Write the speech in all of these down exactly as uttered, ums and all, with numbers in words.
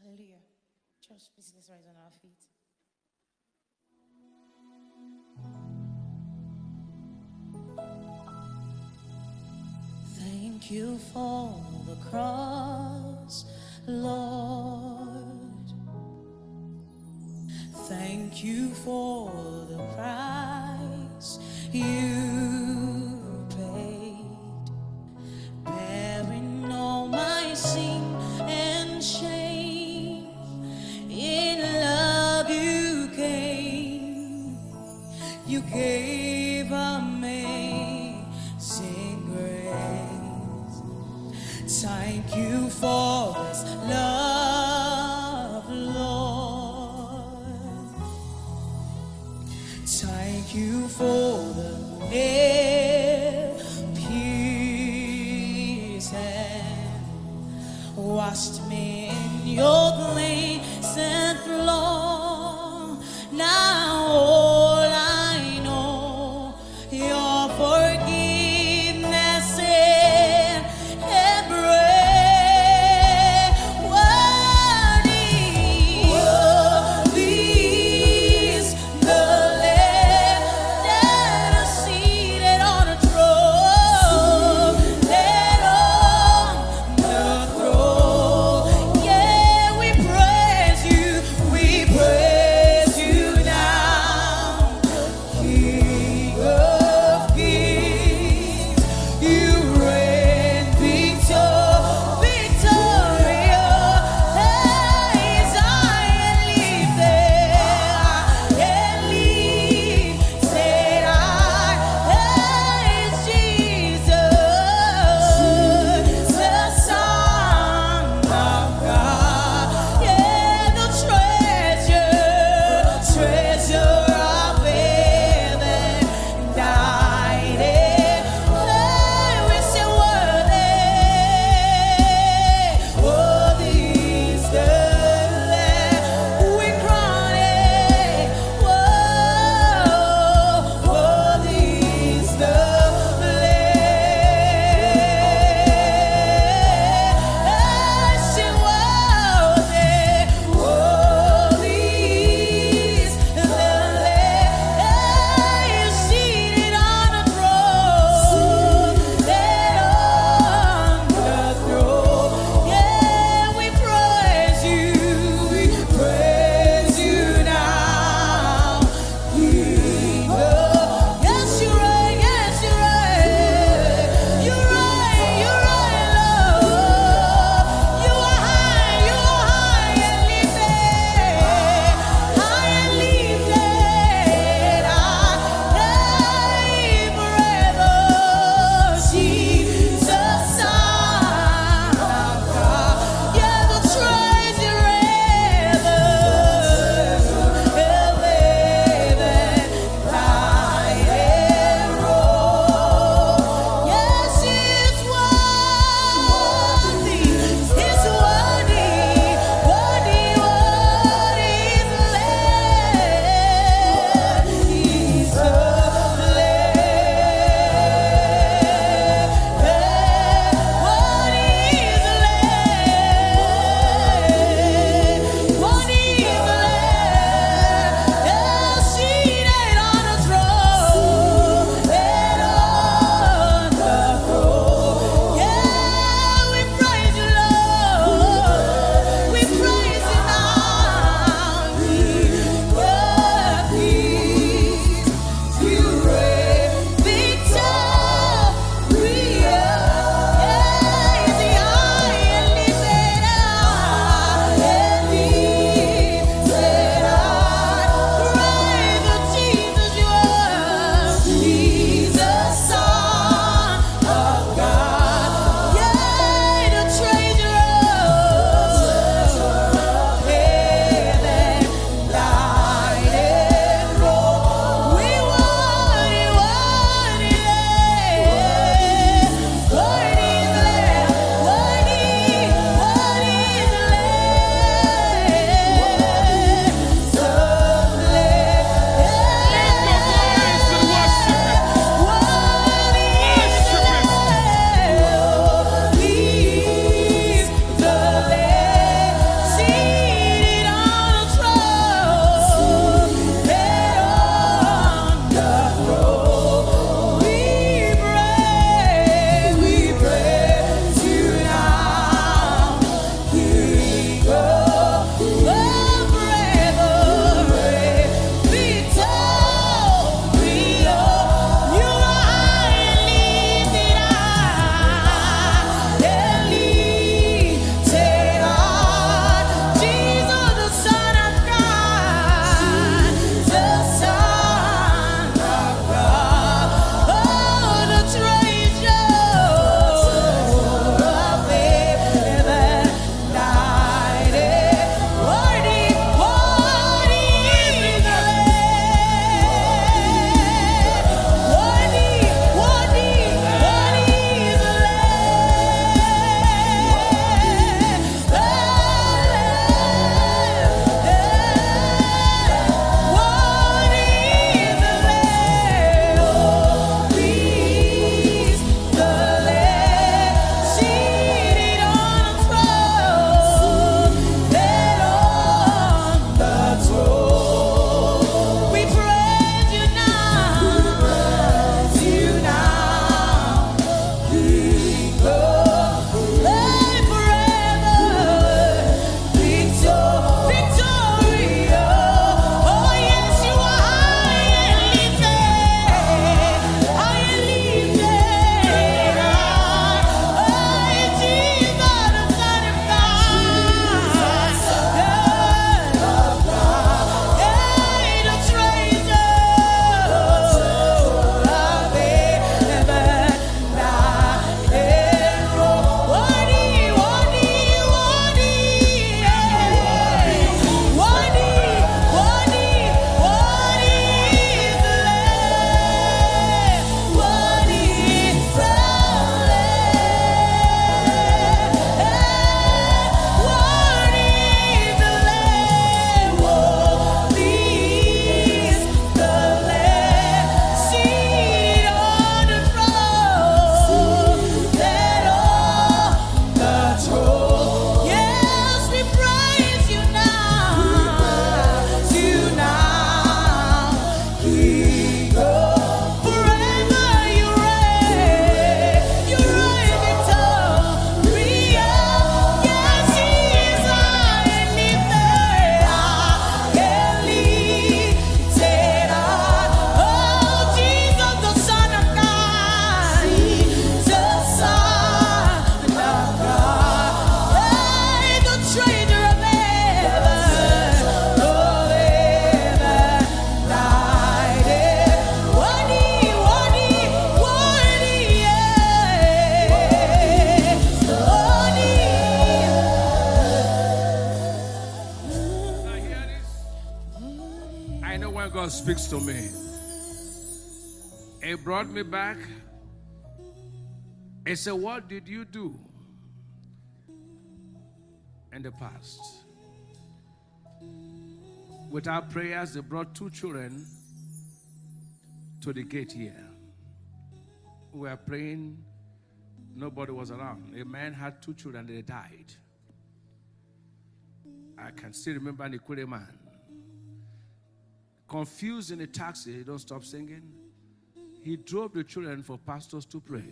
Hallelujah. Church, please let's rise on our feet. Thank you for the cross, Lord. Thank you for the price you paid, bearing all my sin and shame. In love you came, you gave amazing grace. Thank you for this love, Lord. Thank you for the nail-pierced hand, washed me in your grace and flow. Now all I know, your forgiveness and embrace. Worthy, worthy is the Lamb that is seated on a throne, that on the throne. Yeah, we praise you, we God speaks to me. He brought me back. He said, what did you do in the past? Without prayers, they brought two children to the gate here. We were praying. Nobody was around. A man had two children. They died. I can still remember an Ikure man. Confused in a taxi, he don't stop singing. He drove the children for pastors to pray.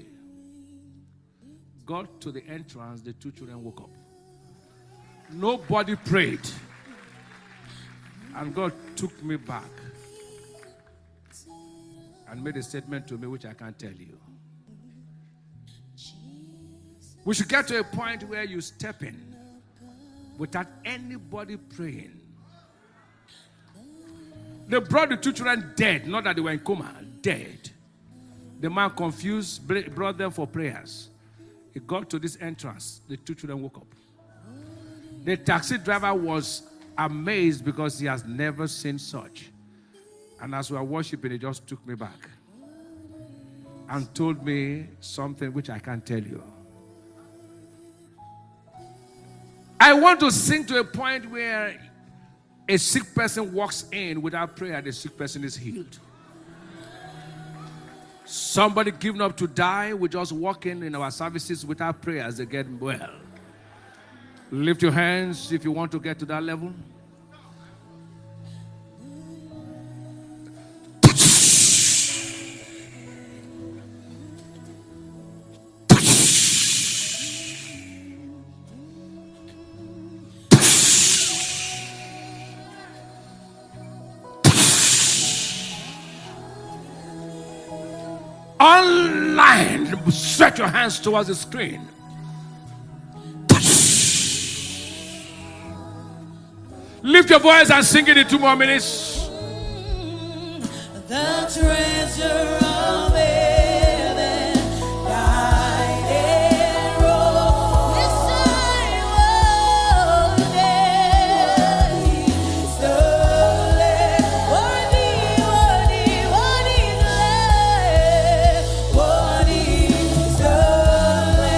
Got to the entrance, the two children woke up. Nobody prayed. And God took me back and made a statement to me which I can't tell you. We should get to a point where you step in without anybody praying. They brought the two children dead, not that they were in coma, dead. The man confused, brought them for prayers. He got to this entrance. The two children woke up. The taxi driver was amazed because he has never seen such. And as we were worshiping, he just took me back and told me something which I can't tell you. I want to sing to a point where a sick person walks in without prayer, the sick person is healed. Somebody given up to die, we just walk in in our services without prayers, they get well. Lift your hands if you want to get to that level. Online, stretch your hands towards the screen. Lift your voice and sing it in two more minutes. The treasure of heaven, guided road. This I will daily stolen. Worthy, worthy, worthy Lamb, worthy stolen.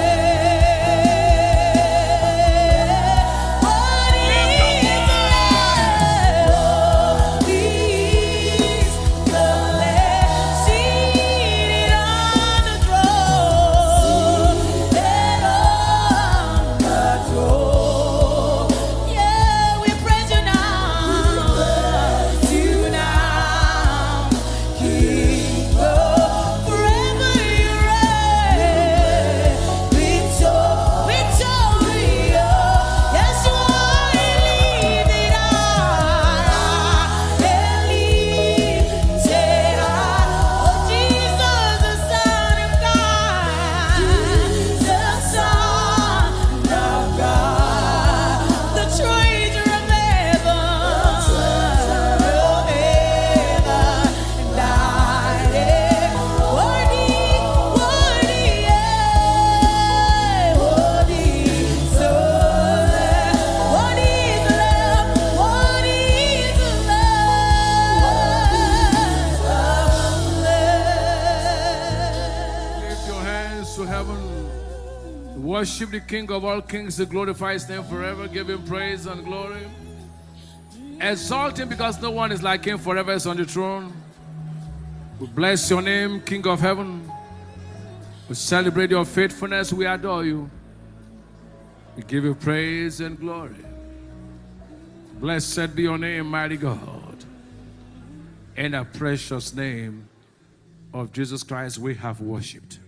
Worship the King of all kings, to glorify his name forever. Give him praise and glory. Exalt him because no one is like him forever is on the throne. We bless your name, King of heaven. We celebrate your faithfulness. We adore you. We give you praise and glory. Blessed be your name, mighty God. In the precious name of Jesus Christ, we have worshipped.